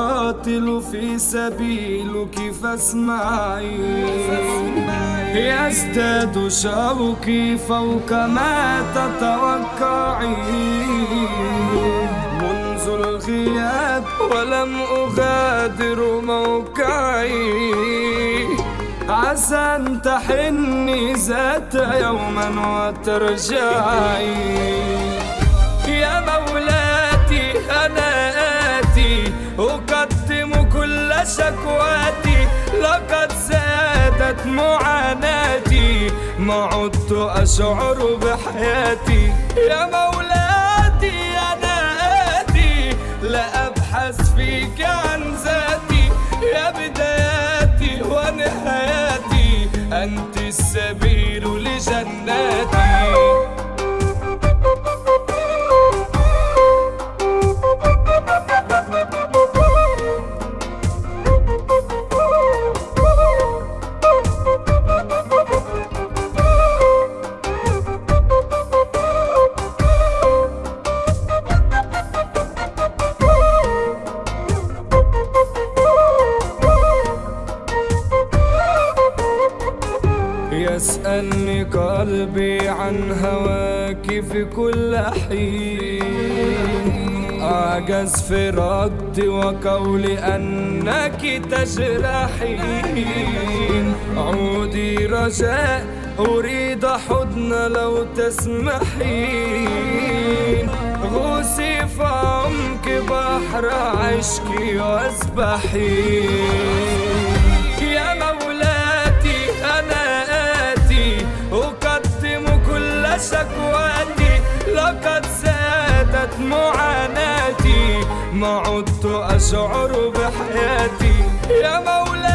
أقاتل في سبيلك فاسمعي، يزداد شوقي فوق ما تتوقعي. منذ الغياب ولم أغادر موقعي، عسى أن تحني ذات يوما وترجعي. يا مولاتي أنا آتي أقدم كل شكواتي، لقد زادت معاناتي ما عدت أشعر بحياتي. يا مولاتي أنا آتي لا أبحث فيك عن ذاتي، يا بداياتي ونهاياتي أنت السبيل لجناتي. يسألني قلبي عن هواك في كل حين، أعجز في ردي وقولي أنك تجرحين. عودي رجاء أريد حضن لو تسمحين، غوصي في عمق بحر عشقي واسبحين. يا مولاتي أنا أقدم كل شكواتي، لقد زادت معاناتي ما عدت أشعر بحياتي. يا مولاي